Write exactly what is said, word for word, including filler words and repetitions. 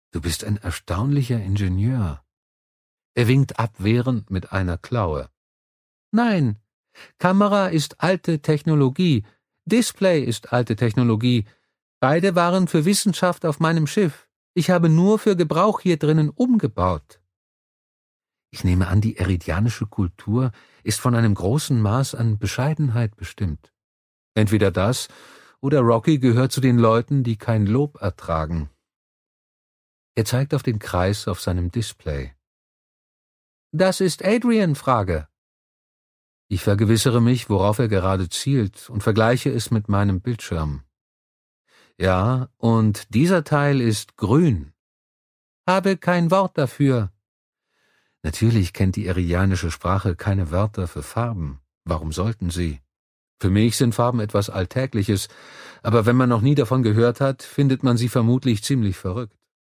Du bist ein erstaunlicher Ingenieur. Er winkt abwehrend mit einer Klaue. Nein, Kamera ist alte Technologie, Display ist alte Technologie. Beide waren für Wissenschaft auf meinem Schiff. Ich habe nur für Gebrauch hier drinnen umgebaut. Ich nehme an, die eridianische Kultur ist von einem großen Maß an Bescheidenheit bestimmt. Entweder das, oder Rocky gehört zu den Leuten, die kein Lob ertragen. Er zeigt auf den Kreis auf seinem Display. Das ist Adrian-Frage. Ich vergewissere mich, worauf er gerade zielt, und vergleiche es mit meinem Bildschirm. Ja, und dieser Teil ist grün. Habe kein Wort dafür. Natürlich kennt die eridianische Sprache keine Wörter für Farben. Warum sollten sie? Für mich sind Farben etwas Alltägliches, aber wenn man noch nie davon gehört hat, findet man sie vermutlich ziemlich verrückt.